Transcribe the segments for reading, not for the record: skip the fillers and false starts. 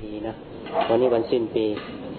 ปีนะวันนี้วันสิ้นปี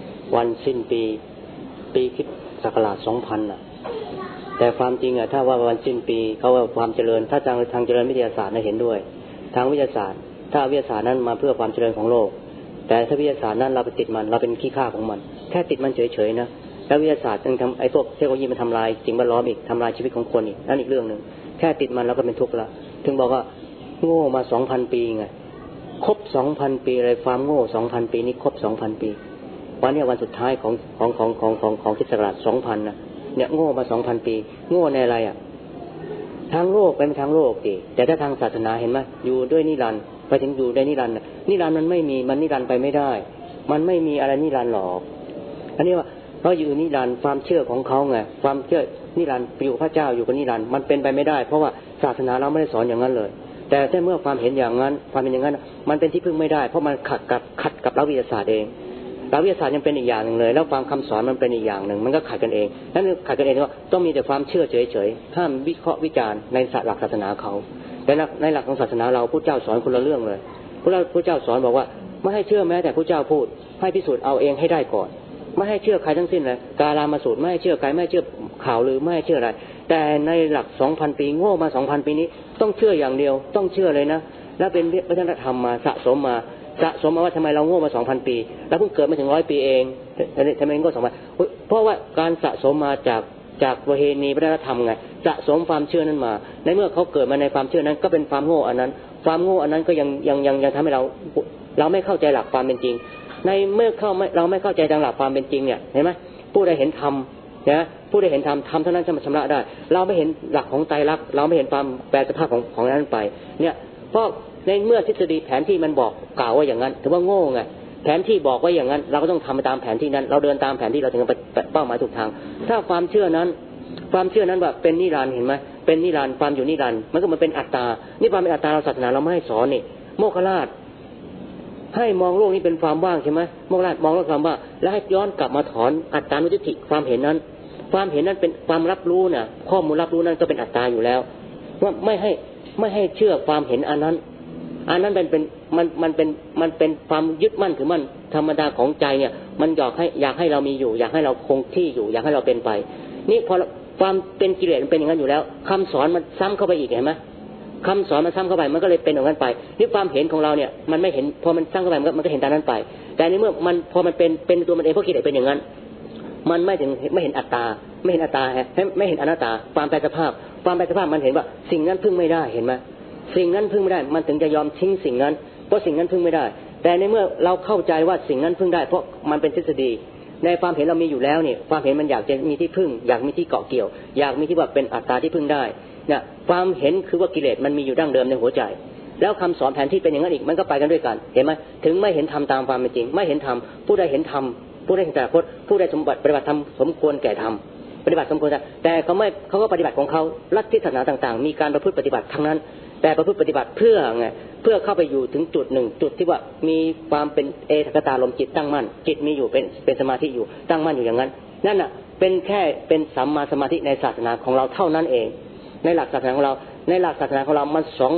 ปีคริสต์ศักราช2000น่ะแต่ความจริงถ้าว่าวันสิ้นปีเขาว่าความเจริญถ้าทางเจริญวิทยาศาสตร์เห็นด้วยทางวิทยาศาสตร์ถ้าวิทยาศาสตร์นั้นมาเพื่อความเจริญของโลกแต่ถ้าวิทยาศาสตร์นั้นเราไปติดมันเราเป็นขี้ข้าของมันแค่ติดมันเฉยๆนะแล้ววิทยาศาสตร์ยังทำไอ้พวกเทคโนโลยีมันทำลายสิ่งแวดล้อมอีกทำลายชีวิตของคนอีกนั่นอีกเรื่องนึงแค่ติดมันเราก็เป็นทุกข์ละถึงบอกว่าโง่มา 2,000 ปีไงครบ 2,000 ปีอะไรความโง่ 2,000 ปีนี้ครบ 2,000 ปีวันนี้วันสุดท้ายของคริสต์ศักราช 2000นะเนี่ยโง่มา 2,000 ปีโง่ในอะไรทางโลกเป็นทางโลกดิแต่ถ้าทางศาสนาเห็นไหมอยู่ด้วยนิรันดร์ไปถึงอยู่ได้นิรันดร์นิรันดร์มันไม่มีมันนิรันดร์ไปไม่ได้มันไม่มีอะไรนิรันดร์หรอกอันนี้ว่าเพราะอยู่นิรันดร์ความเชื่อของเขาไงความเชื่อนิรันดร์อยู่พระเจ้าอยู่กับนิรันดร์มันเป็นไปไม่ได้เพราะว่าศาสนาเราไม่ได้สอนอย่างนั้นเลยแต่ถ้าเมื่อความเห็นอย่างนั้นความเป็นอย่างนั้นมันเป็นที่พึ่งไม่ได้เพราะมันขัดกับหลักวิทยาศาสตร์เองหลักวิทยาศาสตร์ยังเป็นอีกอย่างหนึ่งเลยแล้วความคำสอนมันเป็นอีกอย่างหนึ่งมันก็ขัดกันเองนั่นขัดกันเองว่าต้องมีแต่ความเชื่อเฉยๆห้ามวิเคราะห์วิจารณ์ในหลักศาสนาเขาแต่ในหลักของศาสนาเราพุทธเจ้าสอนคนละเรื่องเลยพระเจ้าสอนบอกว่าไม่ให้เชื่อแม้แต่พระเจ้าพูดให้พิสูจน์เอาเองให้ได้ก่อนไม่ให้เชื่อใครทั้งสิ้นเลยกาลามาสูตรไม่ให้เชื่อใครไม่ให้เชื่อข่าวลือไม่ให้เชื่ออะไรแต่ในหลัก 2,000 ปีโง่มา 2,000 ปีนี้ต้องเชื่ออย่างเดียวต้องเชื่อเลยนะแล้วเป็นวัฒนธรรมมาสะสมมาว่าทำไมเราโง่มา 2,000 ปีแล้วเพิ่งเกิดมาถึง100 ปีเองทำไมโง่2,000เพราะว่าการสะสมมาจากประเพณีวัฒนธรรมไงสะสมความเชื่อนั้นมาในเมื่อเขาเกิดมาในความเชื่อนั้นก็เป็นความโง่อันนั้นความโง่อันนั้นก็ยังทำให้เราไม่เข้าใจหลักความเป็นจริงในเมื่อเราไม่เข้าใจทางหลักความเป็นจริงเนี่ยเห็นไหมผู้ใดเห็นธรรมนะผู้ใดเห็นธรรมเท่านั้นจะมาชำระได้เราไม่เห็นหลักของไตรลักษณ์เราไม่เห็นความแปรสภาพของนั้นไปเนี่ยเพราะในเมื่อทฤษฎีแผนที่มันบอกกล่าวว่าอย่างนั้นถือว่าโง่ไงแผนที่บอกว่าอย่างนั้นเราก็ต้องทำไปตามแผนที่นั้นเราเดินตามแผนที่เราถึงไปเป้าหมายถูกทางถ้าความเชื่อนั้นว่าเป็นนิรันดร์เห็นไหมเป็นนิรันดร์ความอยู่นิรันดร์มันก็มันเป็นอัตตานี่ความเป็นอัตตาเราศาสนาเราไม่ให้สอนนี่โมคคัลลาชให้มองโลกนี้เป็นความว่างใช่ไหมโมคคัลลาชมองโลกความว่างแล้วให้ย้อนกลับมาถอนอัตตานุทิฏฐิความเห็นนั้นเป็นความรับรู้น่ะข้อมูลรับรู้นั้นก็เป็นอัตตาอยู่แล้วว่าไม่ให้เชื่อความเห็นอันนั้นมันเป็นความยึดมั่นถือมั่นธรรมดาของใจเนี่ยมันอยากให้เรามีอยู่อยากให้เราคงที่อยู่อยากให้เราเป็นไปนี่พอความเป็นกิเลสมันเป็นอย่างนั้นอยู่แล้วคำสอนมันซ้ำเข้าไปอีกเห็นไหมคำสอนมันซ้ำเข้าไปมันก็เลยเป็นอย่างนั้นไปนี่ความเห็นของเราเนี่ยมันไม่เห็นพอมันซ้ำเข้าไปมันก็เห็นตามนั้นไปแต่ในเมื่อมันพอมันเป็นตัวมันเองเพราะกิเลสเป็นอย่างนั้นมันไม่เห็นอัตตาไม่เห็นอนัตตาความแปรสภาพมันเห็นว่าสิ่งนั้นพึ่งไม่ได้เห็นไหมสิ่งนั้นพึ่งไม่ได้มันถึงจะยอมทิ้งสิ่งนั้นเพราะสิ่งนั้นพึ่งไม่ได้แต่ในเมื่อเราเข้าใจว่าสิ่งนั้นพึ่งได้เพราะมันเป็นทฤษฎีในความเห็นเรามีอยู่แล้วเนี่ยความเห็นมันอยากจะมีที่พึ่งอยากมีที่เกาะเกี่ยวอยากมีที่ว่าเป็นอัตตาที่พึ่งได้เนี่ยความเห็นคือว่ากิเลสมันมีอยู่ดั้งเดิมในหัวใจแล้วคำสอนแผนที่เป็นอย่างนั้นอีกมันก็ไปกันด้วยกันเห็นไหมถึงไม่เห็นธรรมตามความเป็นจริงไม่เห็นธรรมผู้ใดเห็นธรรมผู้ใดเห็นแต่ผู้ใดปฏิบัติธรรมสมควรแก่ธรรมปฏิบัติสมควรแต่เขาก็ปฏิบัติของเขาลัทธิศาสนาต่างๆมีการประพฤติปฏิบัติทั้งนั้นแต่ประพฤติปฏิบัติเพื่อเข้าไปอยู่ถึงจุดหนึ่งจุดที่ว่ามีความเป็นเอตตาลมจิตตั้งมั่นจิตมีอยู่เป็นสมาธิอยู่ตั้งมั่นอยู่อย่างนั้นนั่นน่ะเป็นแค่เป็นสัมมาสมาธิในศาสนาของเราเท่านั้นเองในหลักศาสนาของเรามัน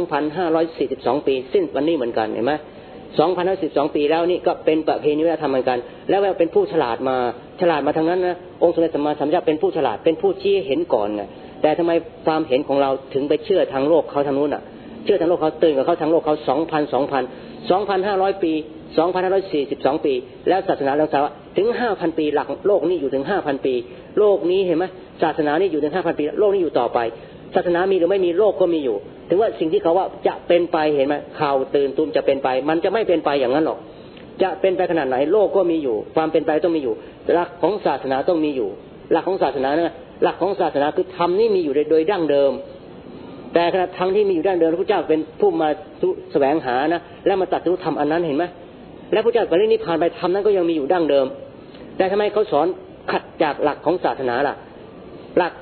2,542 ปีสิ้นวันนี้เหมือนกันเห็นไหม 2,542 ปีแล้วนี่ก็เป็นประเพณีวัฒนธรรมเหมือนกันแล้วเป็นผู้ฉลาดมาทางนั้นนะองค์สมเด็จสัมมาสัมพุทธเจ้าเป็นผู้ฉลาดเป็นผู้ชี้เห็นก่อนไงแต่ทำไมความเห็นของเราถึงไปเชื่อทางโลกเขาทางนู้นเชื่อทางโลกเขาตื่นกับเขาทางโลกเขา 2,500 ปี 2,542 ปีแล้วศาสนาเราสาวถึง 5,000 ปีหลักโลกนี้อยู่ถึง 5,000 ปีโลกนี้เห็นไหมศาสนานี่อยู่ถึง 5,000 ปีโลกนี้อยู่ต่อไปศาสนามีหรือไม่มีโลกก็มีอยู่ถึงว่าสิ่งที่เขาว่าจะเป็นไปเห็นไหมข่าวตื่นตูมจะเป็นไปมันจะไม่เป็นไปอย่างนั้นหรอกจะเป็นไปขนาดไหนโลกก็มีอยู่ความเป็นไปต้องมีอยู่หลักของศาสนาต้องมีอยู่หลักของศาสนานะหลักของศาสนาคือธรรมนี่มีอยู่โดยดั้งเดิมแต่ขณะธรรมที่มีอยู่ดั้งเดิมพระเจ้าเป็นผู้มาแสวงหานะแล้วมาตรัสรู้ธรรมอันนั้นเห็นไหมแล้วพระเจ้าปรินิพพานไปธรรมนั้นก็ยังมีอยู่ดั้งเดิมแต่ทำไมเขาสอนขัดจากหลักของศาสนาล่ะหลัก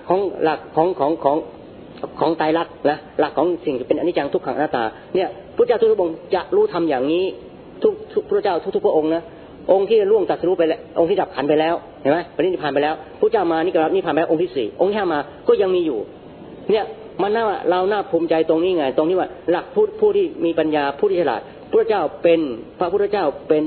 ของไตรลักษณ์นะหลักของสิ่งที่เป็นอนิจจังทุกขังอนัตตาเนี่ยพระเจ้าทุกพระองค์จะรู้ธรรมอย่างนี้ทุกพระเจ้าทุกพระองค์นะองค์ที่ล่วงตรัสรู้ไปแล้วองค์ที่ดับขันไปแล้วเห็นไหมปรินิพพานไปแล้วพระเจ้ามานี่ก็รับนิพพานไปองค์ที่4องค์ที่5มาก็ยังมีอยู่เนี่ยมันน่าเราน่าภูมิใจตรงนี้ไงตรงที่ว่าหลักผู้ที่มีปัญญาผู้ที่ฉลาดพระเจ้าเป็นพระพุทธเจ้าเป็น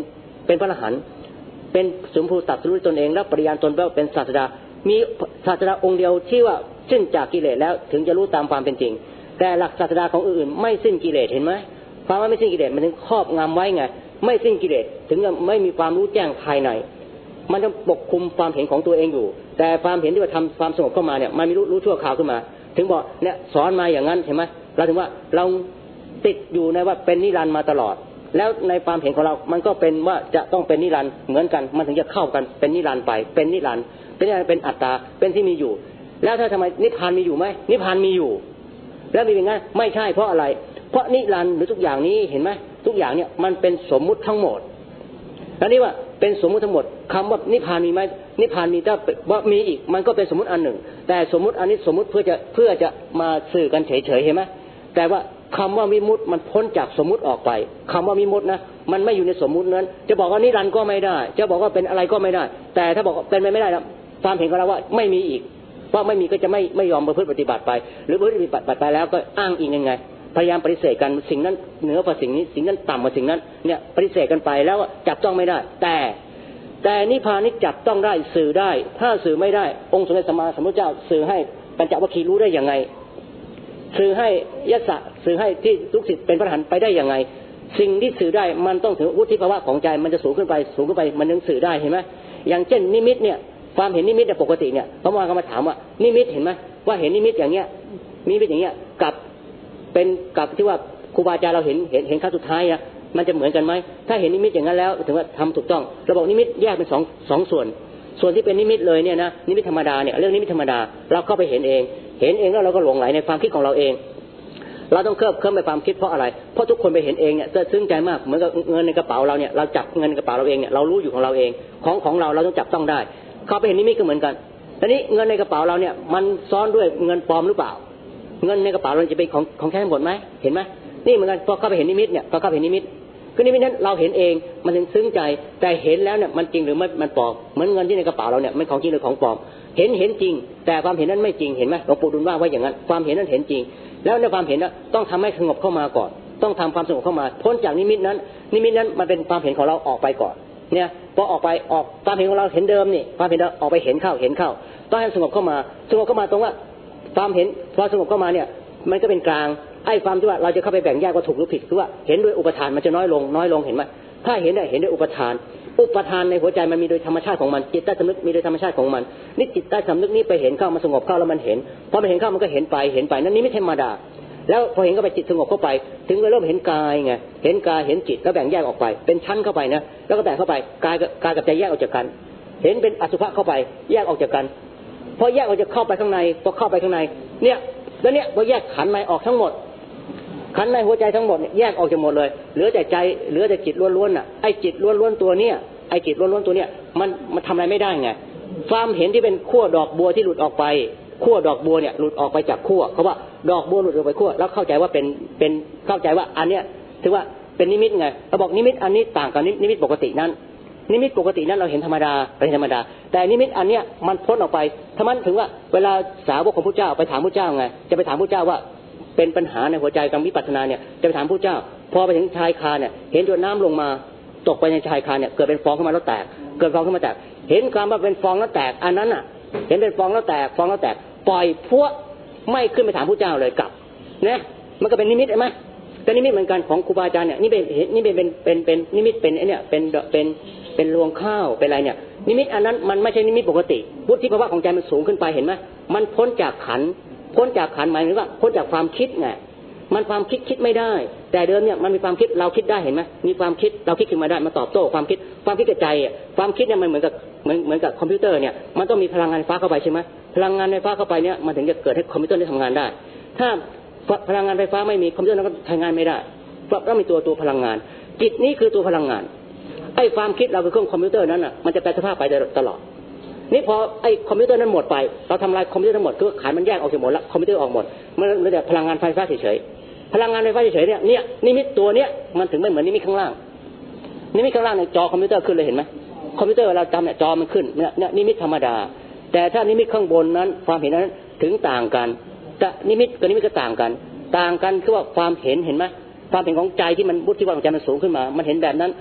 เป็นพระอรหันต์เป็นสมภูตรัสรู้ตนเองแล้วปริญาณตนว่าเป็นศาสดามีศาสดาองค์เดียวที่ว่าสิ้นจากกิเลสแล้วถึงจะรู้ตามความเป็นจริงแต่หลักศาสดาของอื่นไม่สิ้นกิเลสเห็นไหมความว่าไม่สิ้นกิเลสมันถึงครอบงำไว้ไงไม่สิ้นกิเลสถึงจะไม่มีความรู้แจ้งภายในมันจะปกคุมความเห็นของตัวเองอยู่แต่ความเห็นที่ว่าทำความสงบเข้ามาเนี่ยมันไม่รู้ชั่วคราวขึ้นมาถึงบอกเนี่ยสอนมาอย่างนั้นเห็นไหมเราถึงว่าเราติดอยู่ในว่าเป็นนิรันดร์มาตลอดแล้วในความเห็นของเรามันก็เป็นว่าจะต้องเป็นนิรันดร์เหมือนกันมันถึงจะเข้ากันเป็นนิรันดร์ไปเป็นนิรันดร์เป็นอัตตาเป็นที่มีอยู่แล้วถ้าทำไมนิพพานมีอยู่ไหมนิพพานมีอยู่แล้วมีเป็นไงไม่ใช่เพราะอะไรเพราะนิรันดร์หรือทุกอย่างนี้เห็นไหมทุกอย่างเนี่ยมันเป็นสมมุติทั้งหมดแล้วนี่ว่าเป็นสมมุติทั้งหมดคำว่านิพพานมีไหมนิพพานมีถ้าว่ามีอีกมันก็เป็นสมมุติอันหนึ่งแต่สมมุติอันนี้สมมุติเพื่อจะมาสื่อกันเฉยๆเห็นไหมแต่ว่าคำว่าวิมุตติมันพ้นจากสมมุติออกไปคำว่าวิมุตตินะมันไม่อยู่ในสมมุตินั้นจะบอกว่านิรันดร์ก็ไม่ได้จะบอกว่าเป็นอะไรก็ไม่ได้แต่ถ้าบอกเป็นไม่ได้แล้วความเห็นของเราว่าไม่มีอีกว่าไม่มีก็จะไม่ยอมประพฤติปฏิบัติไปหรือประพฤติปฏิบัติไปแล้วก็อ้างอิงยังไงพยายามปฏิเสธกันสิ่งนั้นเหนือกว่าสิ่งนี้สิ่งนั้นต่ำกว่าสิ่งนั้นเนี่ยปฏิเสธกันไปแล้วจับต้องไม่ได้แต่นิพพานนี่จับต้องได้สื่อได้ถ้าสื่อไม่ได้องค์สมเด็จสัมมาสัมพุทธเจ้าสื่อให้ปัญจวัคคีย์รู้ได้ยังไงสื่อให้ยัสสะสื่อให้ที่ลูกศิษย์เป็นพระอรหันต์ไปได้ยังไงสิ่งที่สื่อได้มันต้องถึงวุฒิภาวะของใจมันจะสูงขึ้นไปมันถึงสื่อได้เห็นไหมอย่างเช่นนิมิตเนี่ยความเห็นนิมิตปกติเนี่ยพระมหาก็มาถามว่านิมิตเห็นไหมว่าเห็นนิมิตอย่างเงี้ยนิมิตอย่างเงี้ยกับที่ว่าครูบาอาจารย์เราเห็นครั้งสุดท้ายนะมันจะเหมือนกันไหมถ้าเห็นนิมิตอย่างนั้นแล้วถึงว่าทำถูกต้องเราบอกนิมิตแยกเป็นสองส่วนที่เป็นนิมิตเลยเนี่ยนะนิมิตธรรมดาเนี่ยเรื่องนิมิตธรรมดาเราเข้าไปเห็นเองแล้วเราก็หลงไหลในความคิดของเราเองเราต้องเคลิ้มไปความคิดเพราะอะไรเพราะทุกคนไปเห็นเองเนี่ยจะซึ้งใจมากเหมือนกับเงินในกระเป๋าเราเนี่ยเราจับเงินในกระเป๋าเราเองเนี่ยเรารู้อยู่ของเราเองของเราต้องจับต้องได้เข้าไปเห็นนิมิตก็เหมือนกันทีนี้เงินในกระเป๋าเราเนี่ยมันซ้อนด้วยเงินปลอมหรือเปล่าเงินในกระเป๋าเราจะเป็นของแท้หมดไหมเห็นไหมนี่เหมือนกันพอเข้าไปเห็นนิมิตเนี่ยพอเข้าไปเห็นนิมิตก็นิมิตนั้นเราเห็นเองมันถึงซึ้งใจแต่เห็นแล้วเนี่ยมันจริงหรือไม่มันปลอมเหมือนเงินที่ในกระเป๋าเราเนี่ยไม่ของจริงหรือของปลอมเห็นจริงแต่ความเห็นนั้นไม่จริงเห็นไหมหลวงปู่ดูลว่าไว้อย่างนั้นความเห็นนั้นเห็นจริงแล้วในความเห็นนั้นต้องทำให้สงบเข้ามาก่อนต้องทำความสงบเข้ามาพ้นจากนิมิตนั้นมันเป็นความเห็นของเราออกไปก่อนเนี่ยพอออกความเห็นของเราเห็นเดิมนี่ความเห็นเราออกไปเห็นเข้าต้องให้สงบเข้ามาตรงว่าความเห็นพอสงบเข้ามาเนี่ยมันก็เป็นกลางไอ้ความที่ว่าเราจะเข้าไปแบ่งแยกว่าถูกหรือผิดคือว่าเห็นด้วยอุปทานมันจะน้อยลงเห็นไหมถ้าเห็นด้วยอุปทานในหัวใจมันมีโดยธรรมชาติของมันจิตใต้สำนึกมีโดยธรรมชาติของมันนี่จิตใต้สำนึกนี้ไปเห็นเข้ามาสงบเข้าแล้วมันเห็นพอมันเห็นเข้ามันก็เห็นไปนั่นนี่ไม่ธรรมดาแล้วพอเห็นเข้าไปจิตสงบเข้าไปถึงเริ่มเห็นกายไงเห็นกายเห็นจิตแล้วแบ่งแยกออกไปเป็นชั้นเข้าไปนะแล้วก็แบ่งเข้าไปกายกับใจแยกออกจากกันเห็นเป็นอสุภะเข้าไปแยกออกจากกันพอแยกออกจากเข้าไปข้างในพอเข้าไปข้างในเนี่ยแล้วเนี่ยพอแยกขันธ์ในออกทั้งหมดขันธ์ในหัวใจทั้งหมดเนี่ยแยกออกจากหมดเลยเหลือแต่ใจเหลือแต่จิตล้วนๆน่ะไอ้จิตล้วนๆตัวเนี้ยไอ้จิตล้วนๆตัวเนี้ยมันทำอะไรไม่ได้ไงความเห็นที่เป็นขั้วดอกบัวที่หลุดออกไปขั้วดอกบัวเนี่ยหลุดออกไปจากขั้วเขาว่าดอกบัวหลุดออกไปขั้วแล้วเข้าใจว่าเป็นเข้าใจว่าอันเนี้ยถือว่าเป็นนิมิตไงเราบอกนิมิตอันนี้ต่างกับนิมิตปกตินั้นนิมิตปกตินั้นเราเห็นธรรมดาแต่นิมิตอันเนี้ยมันพ้นออกไปถ้ามันถึงว่าเวลาสาวกของพระเจ้าไปถามพระเจ้าไงจะไปถามพระเจ้าว่าเป็นปัญหาในหัวใจการวิปัสสนาเนี่ยจะไปถามพระเจ้าพอไปถึงชายคาเนี่ยเห็นตัวน้ำลงมาตกไปในชายคาเนี่ยเกิดเป็นฟองขึ้นมาแล้วแตกเกิดฟองขึ้นมาแตกเห็นความว่าเป็นฟองแล้วแตกอันนั้นอ่ะเห็นเป็นฟองแล้วแตกปล่อยพวกไม่ขึ้นไปถามพระเจ้าเลยกลับเนี่ยมันก็เป็นนิมิตใช่ไหมแต่นิมิตเหมือนกันของครูบาอาจารย์เนี่ยนี่เป็นนิมิตเป็นไอ้เนี่ยเป็นรวงข้าวเป็นอะไรเนี่ยนิมิตอันนั้นมันไม่ใช่นิมิตปกติวุฒิภาวะของใจมันสูงขึ้นไปเห็นไหมมันพ้นจากขันหมายถึงว่าพ้นจากความคิดไงมันความคิดไม่ได้แต่เดิมเนี่ยมันมีความคิดเราคิดได้เห็นไหมมีความคิดเราคิดขึ้นมาได้มาตอบโต้ความคิดกับใจความคิดเนี่ยมันเหมือนกับคอมพิวเตอร์เนี่ยมันต้องมีพลังงานไฟฟ้าเข้าไปใช่ไหมพลังงานไฟฟ้าเข้าไปเนี่ยมันถึงจะเกิดให้คอมพิวเตอร์ได้ทำงานได้ถ้าพลังงานไฟฟ้าไม่มีคอมพิวเตอร์ก็ทำงานไม่ได้เพราะต้องมีตัวพลังงานจิตนี้คือตัวพลังงานไอ้ความคิดเราคือเครื่องคอมพิวเตอร์นั้นอ่ะมันจะแปลสภาพไปตลอดนี่พอไอ้คอมพิวเตอร์นั้นหมดไปเราทำลายคอมพิวเตอร์ทั้งหมดคือขันมันแยกออกจากหมดแล้วคอมพิวเตอร์ออกหมดมันเหลือแต่พลังงานไฟฟ้าเฉยๆพลังงานไฟฟ้าเฉยๆเนี่ยนิมิตตัวเนี้ยมันถึงไม่เหมือนนิมิตข้างล่างนิมิตข้างล่างในจอคอมพิวเตอร์ขึ้นเลยเห็นไหมคอมพิวเตอร์เราจำเนี่ยจอมันขึ้นเนี่ยนิมิตธรรมดาแต่ถ้านิมิตข้างบนนั้นความเห็นนั้นถึงต่างกันแต่นิมิตกับนิมิตก็ต่างกันคือว่าความเห็นไหมความเห็นของใจที่มันวุฒิภาวะของใจมันสูงขึ้นมามันเห็นแบบนั้น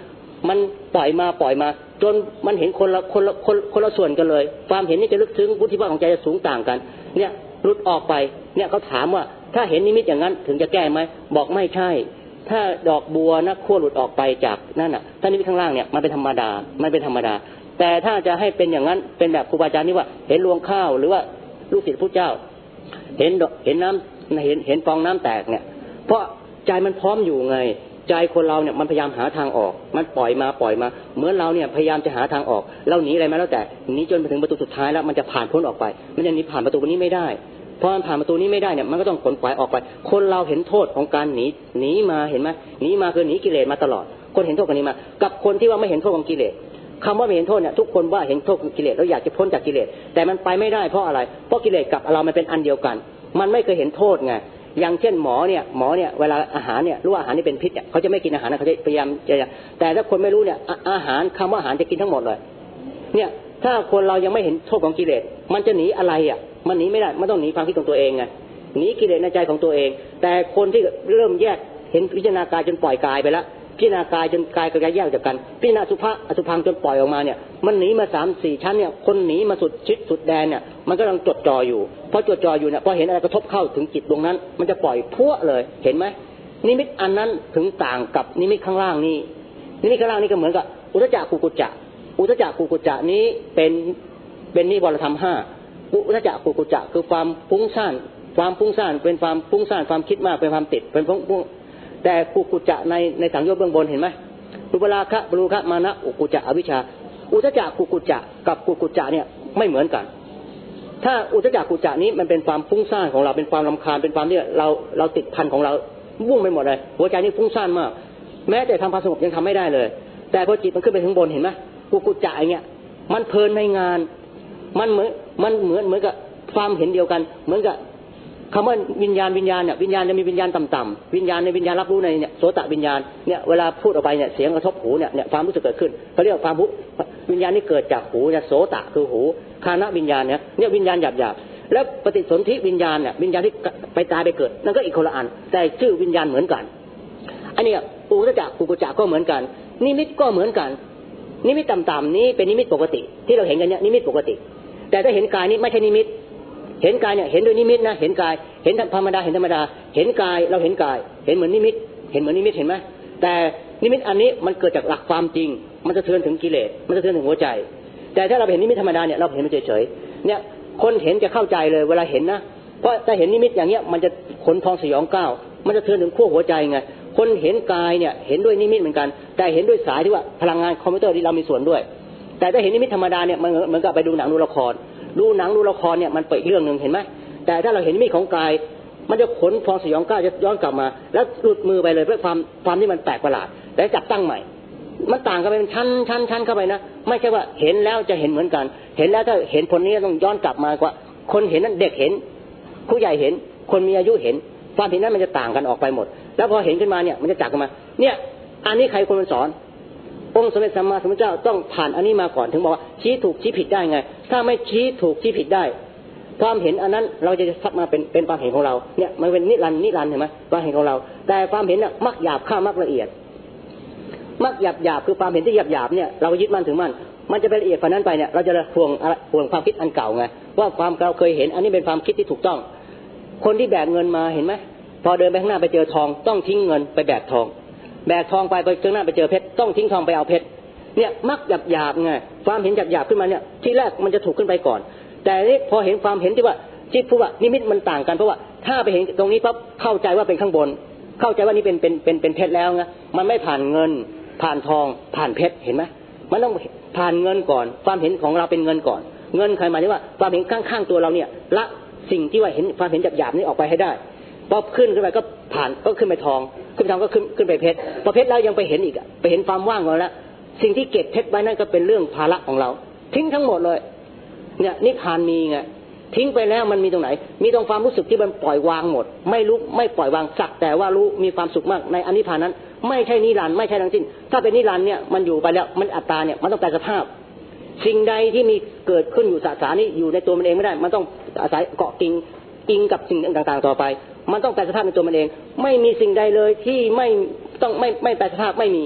มันปล่อยมาจนมันเห็นคนละส่วนกันเลยความเห็นนี่จะลึกซึ้งวุฒิภาวะของใจจะสูงต่างกันเนี่ยหลุดออกไปเนี่ยเขาถามว่าถ้าเห็นนิมิตอย่างนั้นถึงจะแก้ไหมบอกไม่ใช่ถ้าดอกบัวนะขั้วหลุดออกไปจากนั่นน่ะถ้านิมิตข้างล่างเนี่ยมันเป็นธรรมดาแต่ถ้าจะให้เป็นอย่างนั้นเป็นแบบครูบาอาจารย์นี่ว่าเห็นรวงข้าวหรือว่าลูกศิษย์พระเจ้าเห็นน้ำเห็นฟองน้ำแตกเนี่ยเพราะใจมันพร้อมอยู่ไงใจคนเราเนี่ยมันพยายามหาทางออกมันปล่อยมาเหมือนเราเนี่ยพยายามจะหาทางออกเราหนีอะไรมาแล้วแต่หนีจนไปถึงประตูสุดท้ายแล้วมันจะผ่านพ้นออกไปมันจะหนีผ่านประตูนี้ไม่ได้พอมันผ่านประตูนี้ไม่ได้เนี่ยมันก็ต้องขนขวายออกไปคนเราเห็นโทษของการหนีมาเห็นไหมหนีมาคือหนีกิเลสมาตลอดคนเห็นโทษกันนี้มากับคนที่ว่าไม่เห็นโทษของกิเลสคำว่าไม่เห็นโทษเนี่ยทุกคนว่าเห็นโทษของกิเลสแล้วอยากจะพ้นจากกิเลสแต่มันไปไม่ได้เพราะอะไรเพราะกิเลสกับเรามันเป็นอันเดียวกันมันไม่เคยเห็นโทษไงอย่างเช่นหมอเนี่ยเวลาอาหารเนี่ยรู้ว่าอาหารนี่เป็นพิษเนี่ยเขาจะไม่กินอาหารนะเขาจะพยายามจะแต่ถ้าคนไม่รู้เนี่ยอาหารคำว่าอาหารจะกินทั้งหมดเลยเนี่ยถ้าคนเรายังไม่เห็นโทษของกิเลสมันจะหนีอะไรอ่ะมันหนีไม่ได้มันต้องหนีความคิดของตัวเองไงหนีกิเลสในใจของตัวเองแต่คนที่เริ่มแยกเห็นพิจารณากายจนปล่อยกายไปแล้วพิจารณากายจนกายกับกายแยกจากกันพิจารณาสุภะอสุภังจนปล่อยออกมาเนี่ยมันหนีมา 3-4 ชั้นเนี่ยคนหนีมาสุดชิดสุดแดนเนี่ยมันก็กำลังจดจ่ออยู่พอจดจ่ออยู่เนี่ยพอเห็นอะไรกระทบเข้าถึงจิตตรงนั้นมันจะปล่อยพั่วเลยเห็นไหมนิมิตอันนั้นถึงต่างกับนิมิตข้างล่างนี่นิมิตข้างล่างนี่ก็เหมือนกับอุทจักกุกุจจะนี้เป็นนิวรธรรม5อุทจักกุกุจจะคือความฟุ้งซ่านเป็นความฟุ้งซ่านความคิดมากเป็นความติดเป็นฟุ้งแต่กุกุจจะในสังโยชน์เบื้องบนเห็นไหมรูปราคะบรูคะมานะอุกุจจะอวิชชาอุทจักกุกุจจะกับกุกุจจะเนี่ยไม่เหมือนกันถ้าอุทจักกุกุจจะนี้มันเป็นความฟุ้งซ่านของเราเป็นความรำคาญเป็นความที่เราติดพันของเราวุ่งไปหมดเลยหัวใจนี่ฟุ้งซ่านมากแม้แต่ทำความสงบยังทำไม่ได้เลยแต่พอจิตมันขึ้นไปถึงบนเห็นไหมกุกุจจะอย่างเงี้ยมันเพลินในงานมันเหมือนกับความเห็นเดียวกันเหมือนกับคำว่าวิญญาณเนี่ยวิญญาณจะมีวิญญาณต่ำๆวิญญาณในวิญญาณรับรู้ในเนี่ยโสตวิญญาณเนี่ยเวลาพูดออกไปเนี่ยเสียงกระทบหูเนี่ยความรู้สึกเกิดขึ้นเขาเรียกความวิญญาณนี่เกิดจากหูเนี่ยโสตคือหูคานะวิญญาณเนี่ยวิญญาณหยาบๆแล้วปฏิสนธิวิญญาณเนี่ยวิญญาณที่ไปตายไปเกิดนั่นก็อีกคนละอันแต่ชื่อวิญญาณเหมือนกันอันนี้อุทจักกุกุจจะก็เหมือนกันนิมิตก็เหมือนกันนิมิตต่ำๆนี้เป็นนิมิตปกติที่เราเห็นกันเนี่ยนิมิตปกติแต่ถ้าเห็นกายนี้ไม่ใช่นิมิตเห็นกายเนี่ยเห็นโดยนิมิตนะเห็นกายเห็นธรรมดาเห็นกายเราเห็นกายเห็นเหมือนนิมิตเห็นไหมแต่นิมิตอันนี้มันเกิดจากหลักความจริงมันจะเทือนถึงกิเลสมันจะเทือนถึงหัวใจแต่ถ้าเราเห็นนิมิตธรรมดาเนี่ยเราเห็นมันเฉยๆเนี่ยคนเห็นจะเข้าใจเลยเวลาเห็นนะเพราะถ้าเห็นนิมิตอย่างเงี้ยมันจะขนพองสยองก้าวมันจะเทือนถึงขั้วหัวใจไงคนเห็นกายเนี่ยเห็นด้วยนิมิตเหมือนกันแต่เห็นด้วยสายที่ว่าพลังงานคอมพิวเตอร์ที่เรามีส่วนด้วยแต่ถ้าเห็นนิมิตธรรมดาเนี่ยมันเหมือนกับไปดูหนังดูละครเนี่ยมันเปิดเรื่องนึงเห็นไหมแต่ถ้าเราเห็นนิมิตของกายมันจะขนพองสยองก้าวจะย้อนกลับมาแล้วหลุดมือไปเลยเพื่อความที่มันแปลกประหลาดแต่จับตั้งใหม่มันต่างกันเป็นชั้นเข้าไปนะไม่ใช่ว่าเห็นแล้วจะเห็นเหมือนกันเห็นแล้วถ้าเห็นผลนี้ต้องย้อนกลับมากว่าคนเห็นนั้นเด็กเห็นผู้ใหญ่เห็นคนมีอายุเห็นความเห็นนั้นมันจะต่างกันออกไปหมดแล้วพอเห็นขึ้นมาเนี่ยมันจะจับกันมาเนี่ยอันนี้ใครคนสอนองค์สมเด็จสัมมาสัมพุทธเจ้าต้องผ่านอันนี้มาก่อนถึงบอกว่าชี้ถูกชี้ผิดได้ไงถ้าไม่ชี้ถูกชี้ผิดได้ความเห็นอันนั้นเราจะทับมาเป็นความเห็นของเราเนี่ยมันเป็นนิรันดร์เห็นไหมความเห็นของเราแต่ความเห็นน่ะมักหยาบข้ามักละเอียดมักหยาบคือความเห็นที่หยาบเนี่ยเรายึดมั่นถือมั่นมันจะเป็นละเอียดกว่านั้นไปเนี่ยเราจะห่วงความคิดอันเก่าไงว่าความเราเคยเห็นอันนี้เป็นความคิดที่ถูกต้องคนที่แบกเงินมาเห็นไหมพอเดินไปข้างหน้าไปเจอทองต้องทิ้งเงินไปแบกทองไปข้างหน้าไปเจอเพชรต้องทิ้งทองไปเอาเพชรเนี่ยมักหยาบไงความเห็นหยาบขึ้นมาเนี่ยที่แรกมันจะถูกขึ้นไปก่อนแต่นี่พอเห็นความเห็นที่ว่าที่พูดว่านิมิตมันต่างกันเพราะว่าถ้าไปเห็นตรงนี้ปั๊บเข้าใจว่าเป็นข้างบนเข้าใจว่านี่เป็นเพชรแล้วไงมันไม่ผ่านเงินผ่านทองผ่านเพชรเห็นไหมมันต้องผ่านเงินก่อนความเห็นของเราเป็นเงินก่อนเงินใครหมายถึงว่าความเห็นข้างๆตัวเราเนี่ยละสิ่งที่ว่าเห็นความเห็นหยาบนี้ออกไปให้ได้พอขึ้นไปก็ผ่านก็ขึ้นไปทองก็ขึ้นไปเพชรพอเพชรแล้วยังไปเห็นอีกไปเห็นความว่างของแล้วสิ่งที่เก็บเพชรไว้นั่นก็เป็นเรื่องภาระของเราทิ้งทั้งหมดเลยเนี่ยนิพพานมีไงทิ้งไปแล้วมันมีตรงไหนมีตรงความรู้สึกที่มันปล่อยวางหมดไม่รู้ไม่ปล่อยวางสักแต่ว่ารู้มีความสุขมากในอนิพพานนั้นไม่ใช่นิรันดร์ไม่ใช่ทั้งสิ้นถ้าเป็นนิรันดร์เนี่ยมันอยู่ไปแล้วมันอัตตาเนี่ยมันต้องแปลสภาพสิ่งใดที่มีเกิดขึ้นอยู่สสารนี้อยู่ในตัวมันเองไม่ได้มันต้องอาศัยเกาะกิงกับสิ่งต่างๆต่อไปมันต้องแปลสภาพในตัวมันเองไม่มีสิ่งใดเลยที่ไม่แปลสภาพไม่มี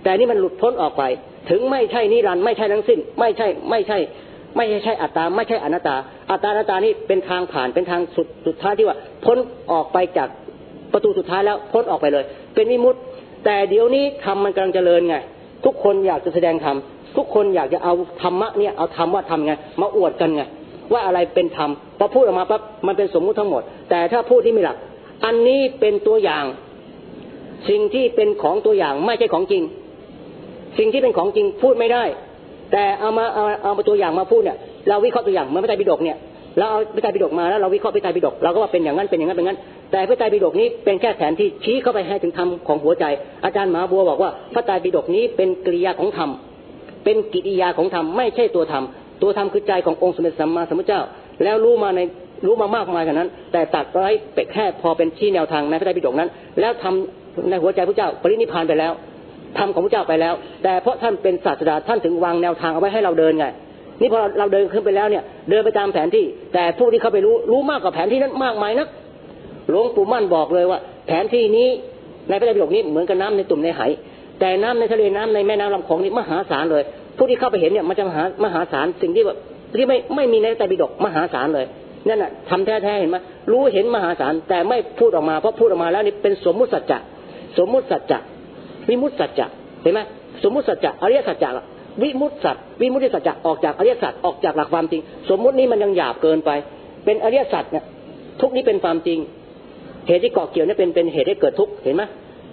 แต่นี่มันหลุดพ้นออกไปถึงไม่ใช่นิรันดร์ไม่ใช่ทั้งสิ้นไม่ใช่อัตตาไม่ใช่อนัตตาอัตตาอนัตตานี่เป็นทางผ่านเป็นทางสุดท้ายที่ว่าพ้นออกไปจากประตูสุดท้ายแล้วพ้นออกไปเลยเป็นวิมุตติแต่เดี๋ยวนี้ธรรมมันกำลังเจริญไงทุกคนอยากจะแสดงธรรมทุกคนอยากจะเอาธรรมะเนี่ยเอาธรรมว่าธรรมไงมาอวดกันไงว่าอะไรเป็นธรรมพอพูดออกมาปั๊บมันเป็นสมมุติทั้งหมดแต่ถ้าพูดที่มีหลักอันนี้เป็นตัวอย่างสิ่งที่เป็นของตัวอย่างไม่ใช่ของจริงสิ่งที่เป็นของจริงพูดไม่ได้แต่เอามาตัวอย่างมาพูดเนี่ยเราวิเคราะห์ตัวอย่างเหมือนพระไตรปิฎกเนี่ยเราเอาพระไตรปิฎกมาแล้วเราวิเคราะห์พระไตรปิฎกเราก็ว่าเป็นอย่างนั้นเป็นอย่างนั้นเป็นอย่างนั้นแต่พระไตรปิฎกนี้เป็นแค่แผนที่ชี้เข้าไปให้ถึงธรรมของหัวใจอาจารย์มหาบัวบอกว่าพระไตรปิฎกนี้เป็นกิริยาของธรรมเป็นกิริยาของธรรมไม่ใช่ตัวธรรมตัวธรรมคือใจขององค์สมเด็จสัมมาสัมพุทธเจ้าแล้วรู้มามากมายขนาดนั้นแต่ตัดไว้เป็นแค่พอเป็นชี้แนวทางในพระไตรปิฎกนั้นแล้วทำในหัวใจพระเจ้าปรินิพพานไปแล้วธรรมของพระเจ้าไปแล้วแต่เพราะท่านเป็นศาสดาท่านถึงวางแนวทางเอาไว้ให้เราเดินไงนี่พอเราเดินขึ้นไปแล้วเนี่ยเดินไปตามแผนที่แต่ผู้ที่เข้าไปรู้มากกว่าแผนที่นั้นมากมายนักหลวงปู่มั่นบอกเลยว่าแผนที่นี้ในพระไตรปิฎกนี้เหมือนกับน้ำในตุ่มในไหแต่น้ำในทะเลน้ำในแม่น้ำลำคลองนี่มหาศาลเลยผู้ที่เข้าไปเห็นเนี่ยมันจะมหาศาลสิ่งที่ไม่มีในพระไตรปิฎกมหาศาลเลยนั่นน่ะทำแท้ๆเห็นไหมรู้เห็นมหาศาลแต่ไม่พูดออกมาเพราะพูดออกมาแล้วนี่เป็นสมมุติสัจจะสมมุติสัจจะวิมุตติสัจจะเห็นไหมสมมุติสัจจะอริยสัจจะวิมุตติสัจวิมุตติสัจจะออกจากอริยสัจออกจากหลักความจริงสมมุตินี้มันยังหยาบเกินไปเป็นอริยสัจเนี่ยทุกนี้เป็นความจริงเหตุที่เกาะเกี่ยวนี่เป็นเหตุให้เกิดทุกข์เห็นไหม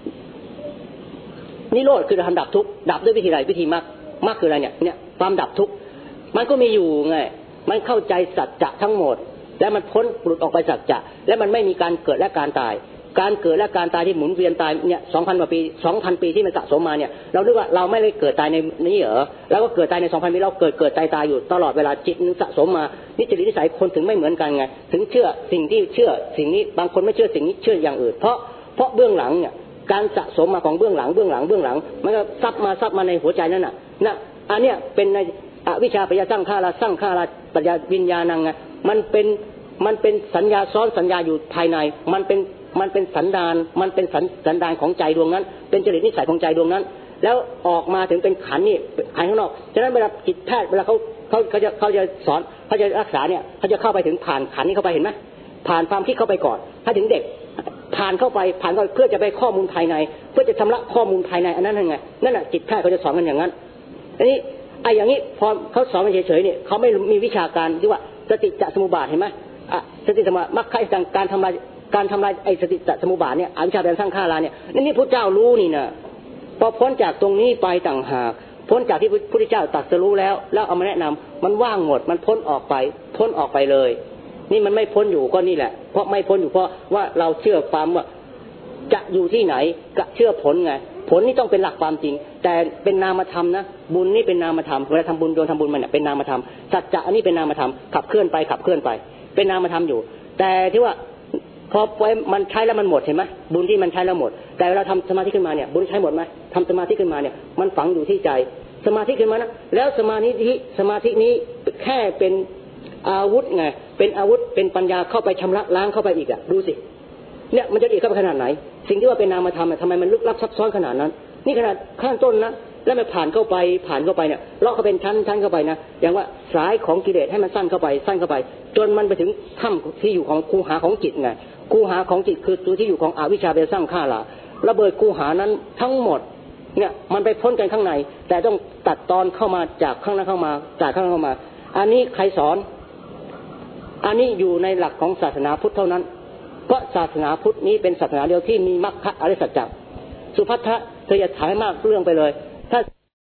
นิโรธคือทำดับทุกข์ดับด้วยวิธีใดวิธีมรรคคืออะไรเนี่ยความดับทุกข์มันก็มีอยู่ไงมันเข้าใจสัจจะทั้งหมดและมันพ้นหลุดออกไปสัจจะและมันไม่มีการเกิดและการตายการเกิดและการตายที่หมุนเวียนตายเนี่ย 2,000 กว่าปี 2,000 ปีที่มันสะสมมาเนี่ยเราคิดว่าเราไม่ได้เกิดตายในนี้เหรอแล้วก็เกิดตายใน 2,000 ปีเราเกิดตายอยู่ตลอดเวลาจิตสะสมมานิจนิสัยคนถึงไม่เหมือนกันไงถึงเชื่อสิ่งที่เชื่อสิ่งนี้บางคนไม่เชื่อสิ่งนี้เชื่ออย่างอื่นเพราะเบื้องหลังเนี่ยการสะสมมาของเบื้องหลังมันก็ซับมาในหัวใจนั่นน่ะอันเนี้ยเป็นในอวิชชาปัญญาสร้างฆาราปัญญาวิญญาณังไงมันเป็นสัญญาซ้อนสัญญาอยู่ภายในมันเป็นสันดานมันเป็นสันดานของใจดวงนั้นเป็นจริตนิสัยของใจดวงนั้นแล้วออกมาถึงเป็นขันนี่ขันข้างนอกฉะนั้นเวลาจิตแพทย์เวลาเขาจะสอนเขาจะรักษาเนี่ยเขาจะเข้าไปถึงผ่านขันนี้เข้าไปเห็นไหมผ่านความคิดเข้าไปก่อนถ้าถึงเด็กผ่านเข้าไปเพื่อจะไปข้อมูลภายในเพื่อจะชำระข้อมูลภายในอันนั้นยังไงนั่นแหละจิตแพทย์เขาจะสอนกันอย่างนั้นอันนี้อย่างนี้พอเขาสอนกันเฉยๆเนี่ยเขาไม่มีวิชาการที่ว่าสติจะสมุปบาทเห็นไหมสติสมุปบาทมรรคการทำลายไอ้สติสมุปบาทเนี่ยอวิชชาเป็นสร้างฆาราเนี่ยนี่พระเจ้ารู้นี่นะพอพ้นจากตรงนี้ไปต่างหากพ้นจากที่พระพุทธเจ้าตรัสรู้แล้วเอามาแนะนำมันว่างหมดมันพ้นออกไปเลยนี่มันไม่พ้นอยู่ก็นี่แหละเพราะไม่พ้นอยู่เพราะว่าเราเชื่อความว่าจะอยู่ที่ไหนก็เชื่อผลไงผลนี่ต้องเป็นหลักความจริงแต่เป็นนามธรรมนะบุญนี่เป็นนามธรรมเวลาทำบุญโยนทำบุญมันเนี่ยเป็นนามธรรมสัจจะอันนี้เป็นนามธรรมขับเคลื่อนไปเป็นนามธรรมอยู่แต่ที่ว่าพอมันใช้แล้วมันหมดเห็นไหมบุญที่มันใช้แล้วหมดแต่เวลาทำสมาธิขึ้นมาเนี่ยบุญใช้หมดไหมทำสมาธิขึ้นมาเนี่ยมันฝังอยู่ที่ใจสมาธิขึ้นมานะแล้วสมาธินี้แค่เป็นอาวุธไงเป็นอาวุธเป็นปัญญาเข้าไปชำระล้างเข้าไปอีกดูสิเนี่ยมันจะดีเข้าไปขนาดไหนสิ่งที่ว่าเป็นนามธรรมทำไมมันลึกลับซับซ้อนขนาดนั้นนี่ขนาดข้างต้นนะแล้วมันผ่านเข้าไปเนี่ยเลาะเข้าเป็นชั้นเข้าไปนะอย่างว่าสายของกิเลสให้มันสั้นเข้าไปจนมันไปถึงถ้ำที่อยู่ของคูหาของจิตไงคูหาของจิตคือตัวที่อยู่ของอวิชชาเป็นสร้างฆาราระเบิดคูหานั้นทั้งหมดเนี่ยมันไปพ้นกันข้างในแต่ต้องตัดตอนเข้ามาจากข้างหน้าเข้ามาจากข้างหน้าเข้ามาอันนี้ใครสอนอันนี้อยู่ในหลักของศาสนาพุทธเท่านั้นเพราะศาสนาพุทธนี้เป็นศาสนาเดียวที่มีมรรคอริยสัจจะสุภัททะเธออย่าถามมากเรื่องไปเลยถ้า